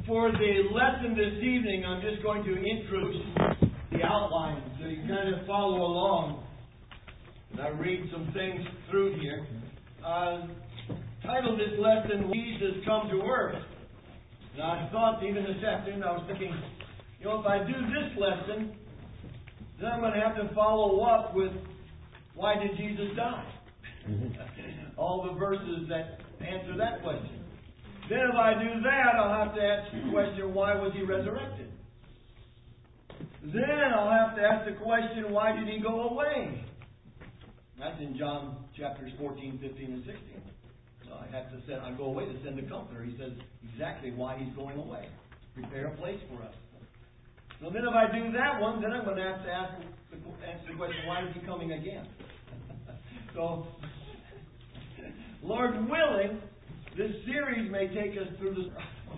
For the lesson this evening, I'm just going to introduce the outline so you kind of follow along. And I read some things through here. Titled this lesson, Jesus Come to Earth. And I thought even this afternoon, I was thinking, if I do this lesson, then I'm going to have to follow up with why did Jesus die? All the verses that answer that question. Then if I do that, I'll have to ask the question, why was He resurrected? Then I'll have to ask the question, why did He go away? That's in John chapters 14, 15, and 16. So I have to say, I go away to send the Comforter. He says exactly why He's going away. Prepare a place for us. So then if I do that one, then I'm going to have to answer the question, why is He coming again? So, Lord willing, this series may take us through this.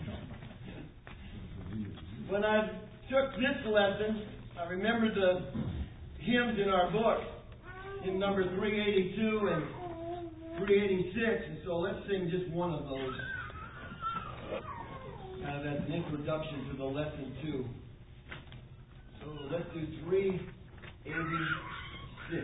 When I took this lesson, I remembered the hymns in our book, hymn number 382 and 386, and so let's sing just one of those. Kind of as an introduction to the lesson too. So let's do 386.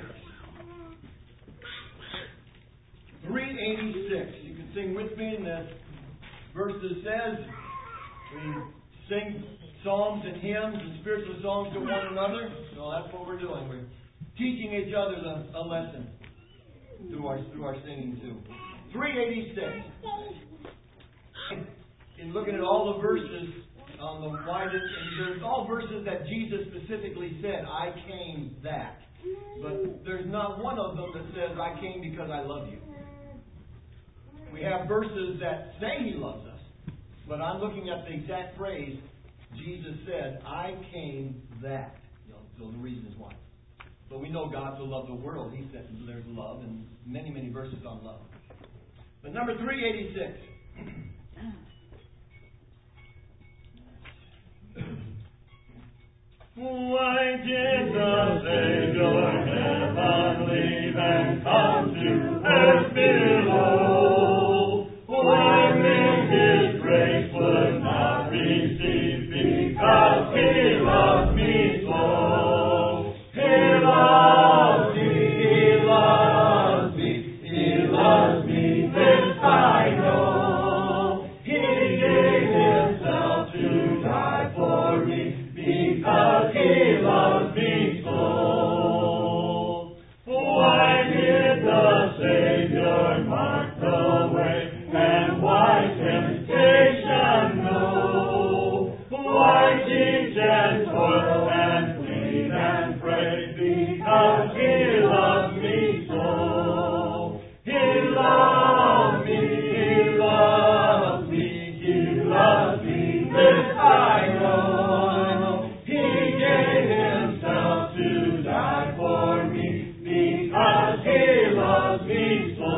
386. You can sing with me, and the verses says we sing psalms and hymns and spiritual songs to one another. So that's what we're doing. We're teaching each other a lesson through our singing too. 386. In looking at all the verses on the there's all verses that Jesus specifically said, "I came that," but there's not one of them that says, "I came because I love you." We have verses that say He loves us, but I'm looking at the exact phrase Jesus said, "I came that." So the reasons why. But we know God so loved the world. He said there's love, and many, many verses on love. But number 386. Why did the Savior heaven leave and come to earth below? Why when His grace would not receive because He loved me so? He loves me, He loves me, He loves me, this I know. He gave Himself to die for me because He loves me so. Why did the Savior mark the way and why temptation know? Why teach and toil and plead and pray because He loves me so? He loves me, He loves me, He loves me, this I know. He gave Himself to die for me because He loves me so.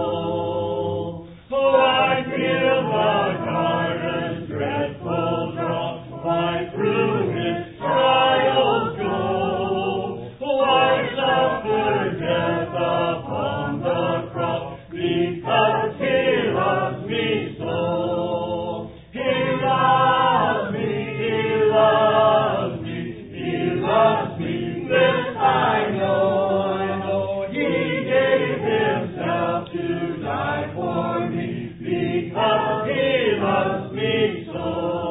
Oh, I feel the garden's dreadful drought, why through His trials go. Oh, I suffer death upon the cross because He loves me so. He loves me, He loves me, He loves me, this I know. He gave Himself to die for me because He loves me so.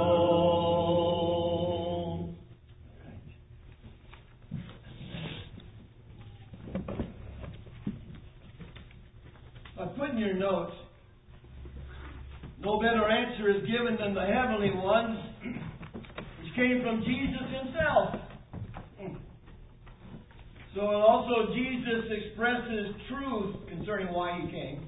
I put in your notes, no better answer is given than the heavenly one, which came from Jesus Himself. So also Jesus expresses truth concerning why He came.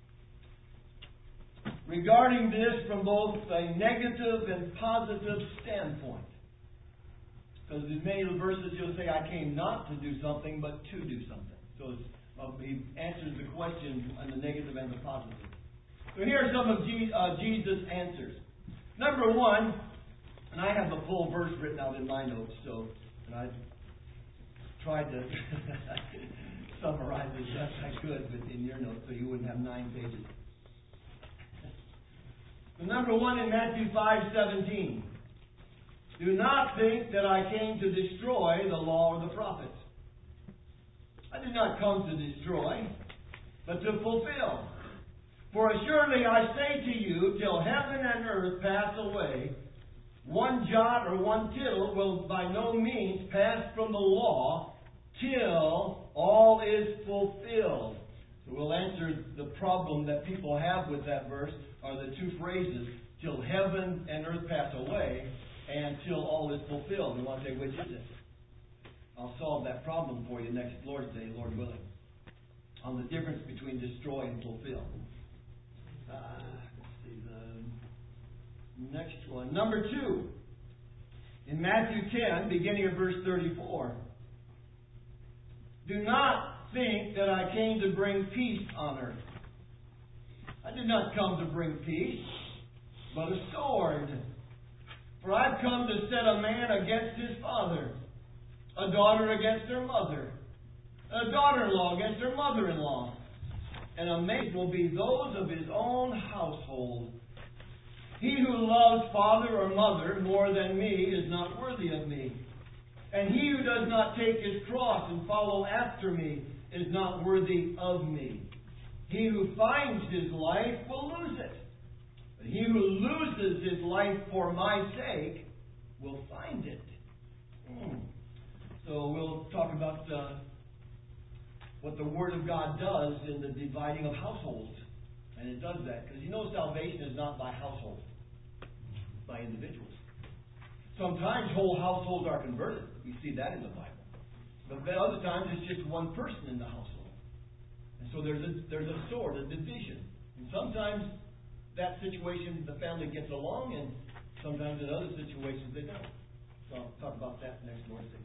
Regarding this from both a negative and positive standpoint. Because in many of the verses you'll say, "I came not to do something, but to do something." So He answers the question on the negative and the positive. So here are some of Jesus' answers. Number one, and I have the full verse written out in my notes, and I tried to summarize as best I could in your notes so you wouldn't have 9 pages. The number one in Matthew 5:17. Do not think that I came to destroy the law or the prophets. I did not come to destroy, but to fulfill. For assuredly I say to you, till heaven and earth pass away, one jot or one tittle will by no means pass from the law till all is fulfilled. So we'll answer the problem that people have with that verse, are the two phrases, till heaven and earth pass away, and till all is fulfilled. We want to say, which is it? I'll solve that problem for you next Lord's Day, Lord willing, on the difference between destroy and fulfill. Let's see the next one. Number 2. In Matthew 10, beginning of verse 34. Do not think that I came to bring peace on earth. I did not come to bring peace, but a sword. For I've come to set a man against his father, a daughter against her mother, a daughter-in-law against her mother-in-law, and a mate will be those of his own household. He who loves father or mother more than me is not worthy of me. And he who does not take his cross and follow after me is not worthy of me. He who finds his life will lose it. But he who loses his life for my sake will find it. So we'll talk about what the Word of God does in the dividing of households. And it does that. Because you know salvation is not by household. It's by individuals. Sometimes whole households are converted. We see that in the Bible. But other times it's just one person in the household. And so there's a sword, a division. And sometimes that situation, the family gets along, and sometimes in other situations they don't. So I'll talk about that next Lord's Day.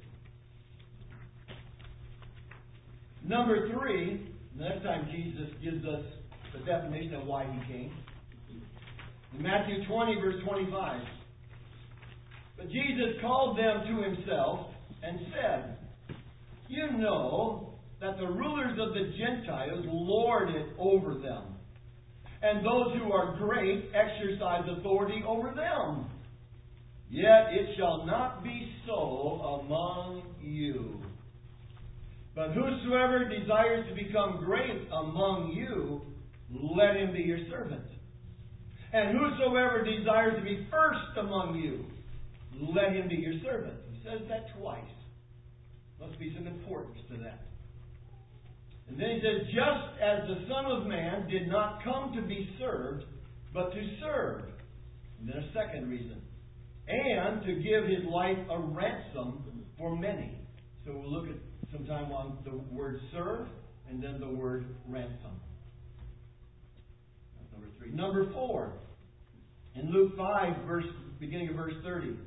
Number 3, the next time Jesus gives us the definition of why He came. In Matthew 20, verse 25. But Jesus called them to Himself and said, You know that the rulers of the Gentiles lord it over them, and those who are great exercise authority over them. Yet it shall not be so among you. But whosoever desires to become great among you, let him be your servant. And whosoever desires to be first among you, let him be your servant. He says that twice. Must be some importance to that. And then he says, just as the Son of Man did not come to be served, but to serve. And then a second reason. And to give His life a ransom for many. So we'll look at sometime on the word serve and then the word ransom. That's number 3. Number 4. In Luke 5, beginning of verse 30.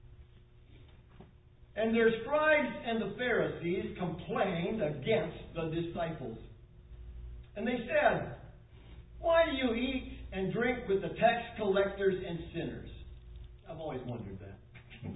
And their scribes and the Pharisees complained against the disciples. And they said, Why do you eat and drink with the tax collectors and sinners? I've always wondered that.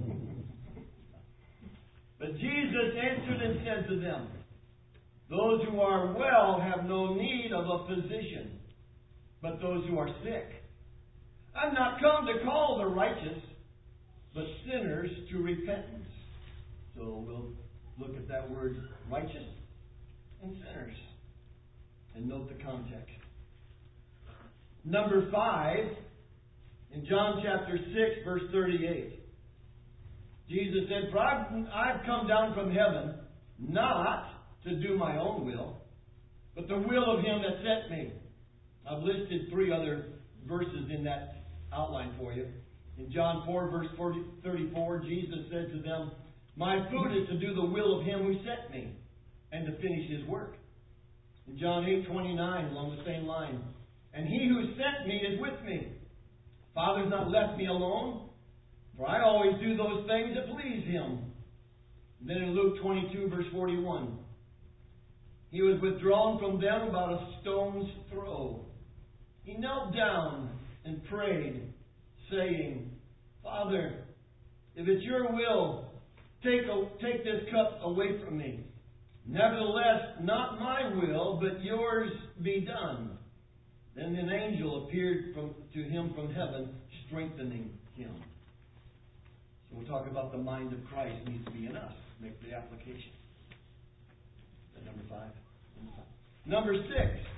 But Jesus answered and said to them, Those who are well have no need of a physician, but those who are sick. I've not come to call the righteous, but sinners to repentance. So we'll look at that word righteous and sinners and note the context. Number 5, in John chapter 6, verse 38. Jesus said, For I've come down from heaven not to do my own will, but the will of Him that sent me. I've listed 3 other verses in that outline for you. In John 4, verse 34, Jesus said to them, My food is to do the will of Him who sent me, and to finish His work. In John 8:29, along the same line, And He who sent me is with me. Father's not left me alone, for I always do those things that please Him. And then in Luke 22, verse 41, He was withdrawn from them about a stone's throw. He knelt down and prayed, saying, Father, if it's your will, take this cup away from me. Nevertheless, not my will, but yours be done. Then an angel appeared to him from heaven, strengthening him. So we'll talk about the mind of Christ needs to be in us. Make the application. Number 5. Number 6.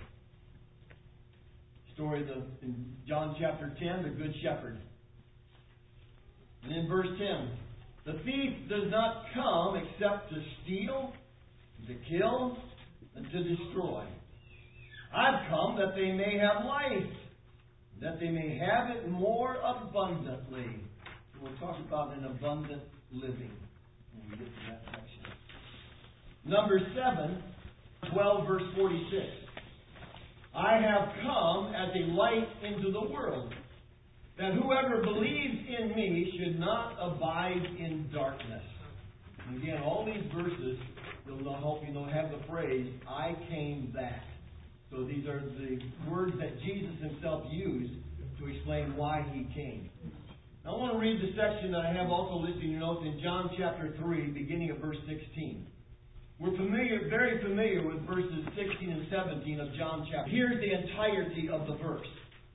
Story in John chapter 10, the Good Shepherd. And in verse 10, the thief does not come except to steal, to kill, and to destroy. I've come that they may have life, that they may have it more abundantly. So we'll talk about an abundant living when we get to that section. Number 7, 12 verse 46. I have come as a light into the world, that whoever believes in me should not abide in darkness. And again, all these verses will help you have the phrase, I came that. So these are the words that Jesus himself used to explain why he came. Now I want to read the section that I have also listed in your notes in John chapter 3, beginning of verse 16. We're very familiar with verses 16 and 17 of John chapter. Here's the entirety of the verse.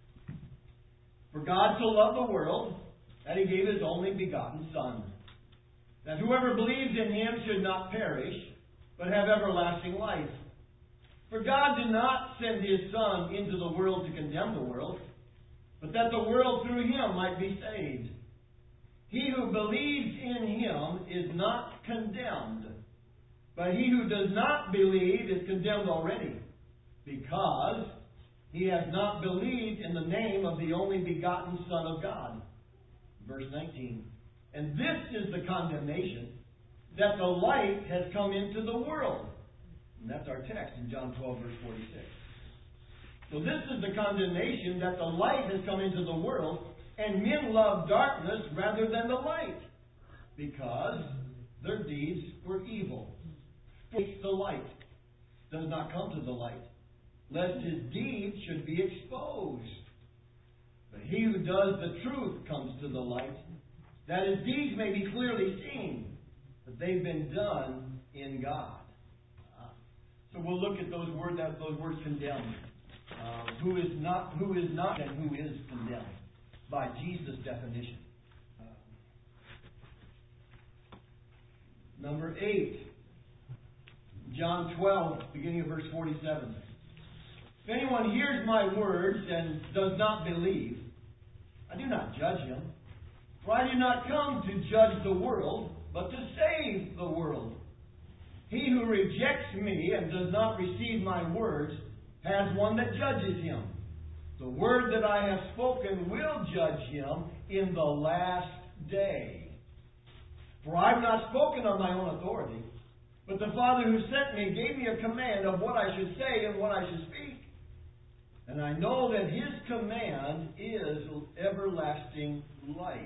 For God so loved the world that He gave His only begotten Son, that whoever believes in Him should not perish, but have everlasting life. For God did not send His Son into the world to condemn the world, but that the world through Him might be saved. He who believes in Him is not condemned, but he who does not believe is condemned already, because he has not believed in the name of the only begotten Son of God. Verse 19. And this is the condemnation, that the light has come into the world. And that's our text in John 12, verse 46. So this is the condemnation, that the light has come into the world, and men love darkness rather than the light, because their deeds were evil. The light does not come to the light, lest his deeds should be exposed. But he who does the truth comes to the light, that his deeds may be clearly seen, that they've been done in God. So we'll look at those words condemned. Who is not, and who is condemned by Jesus' definition. Number 8. John 12, beginning of verse 47. If anyone hears my words and does not believe, I do not judge him. For I did not come to judge the world, but to save the world. He who rejects me and does not receive my words has one that judges him. The word that I have spoken will judge him in the last day. For I have not spoken on my own authority, but the Father who sent me gave me a command of what I should say and what I should speak. And I know that His command is everlasting life.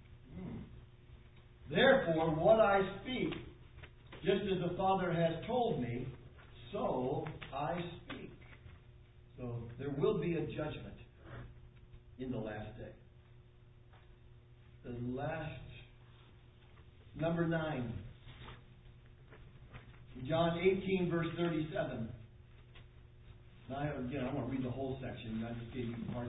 Therefore, what I speak, just as the Father has told me, so I speak. So there will be a judgment in the last day. Number 9. John 18, verse 37. Now, again, I want to read the whole section. I just gave you parts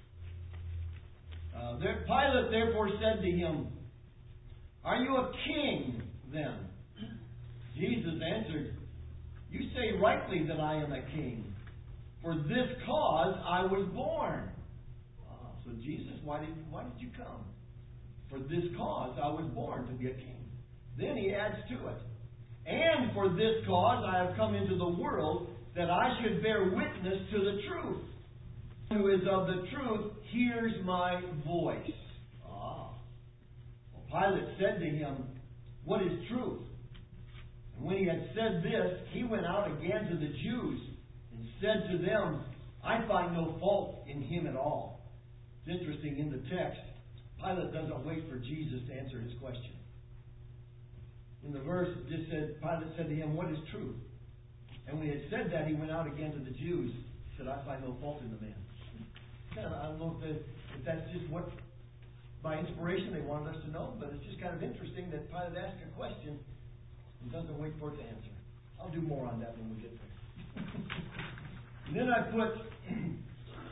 of it. Pilate therefore said to him, Are you a king, then? Jesus answered, You say rightly that I am a king. For this cause I was born. So Jesus, why did you come? For this cause I was born to be a king. Then he adds to it. And for this cause I have come into the world, that I should bear witness to the truth. Who is of the truth hears my voice. Well, Pilate said to him, What is truth? And when he had said this, he went out again to the Jews and said to them, I find no fault in him at all. It's interesting, in the text, Pilate doesn't wait for Jesus to answer his question. In the verse, it just said, Pilate said to him, What is truth? And when he had said that, he went out again to the Jews and said, I find no fault in the man. I don't know if that's just what, by inspiration, they wanted us to know, but it's just kind of interesting that Pilate asked a question and doesn't wait for it to answer. I'll do more on that when we get there. And then I put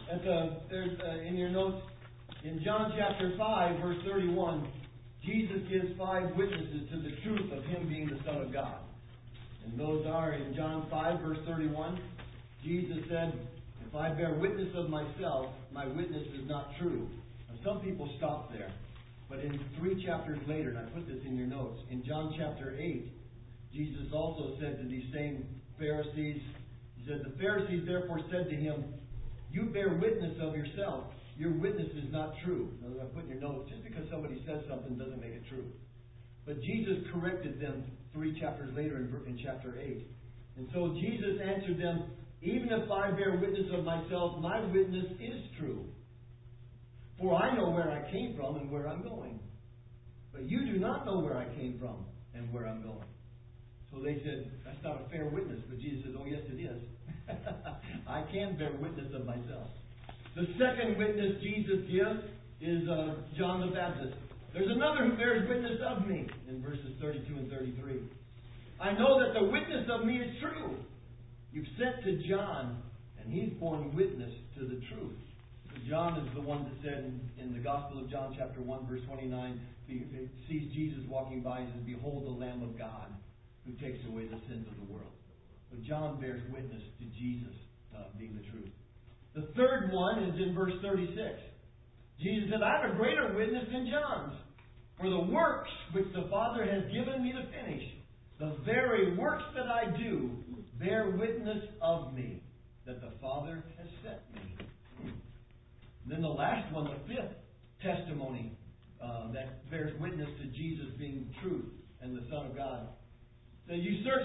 In your notes, in John chapter 5, verse 31, Jesus gives 5 witnesses to the truth of Him being the Son of God. And those are in John 5, verse 31, Jesus said, "If I bear witness of myself, my witness is not true." Now, some people stop there. But in 3 chapters later, and I put this in your notes, in John chapter 8, Jesus also said to these same Pharisees, He said, "The Pharisees therefore said to Him, 'You bear witness of yourself. Your witness is not true.'" Now, I put in your notes, just because somebody says something doesn't make it true. But Jesus corrected them 3 chapters later in chapter 8. And so Jesus answered them, "Even if I bear witness of myself, my witness is true. For I know where I came from and where I'm going. But you do not know where I came from and where I'm going." So they said, "That's not a fair witness." But Jesus says, "Oh, yes, it is. I can bear witness of myself." The second witness Jesus gives is John the Baptist. "There's another who bears witness of me," in verses 32 and 33. "I know that the witness of me is true. You've sent to John, and he's borne witness to the truth." John is the one that said in the Gospel of John chapter 1, verse 29, he sees Jesus walking by and says, "Behold the Lamb of God who takes away the sins of the world." So John bears witness to Jesus being the truth. The third one is in verse 36. Jesus said, "I have a greater witness than John's. For the works which the Father has given me to finish, the very works that I do, bear witness of me, that the Father has sent me." And then the last one, the fifth testimony that bears witness to Jesus being truth and the Son of God. So you search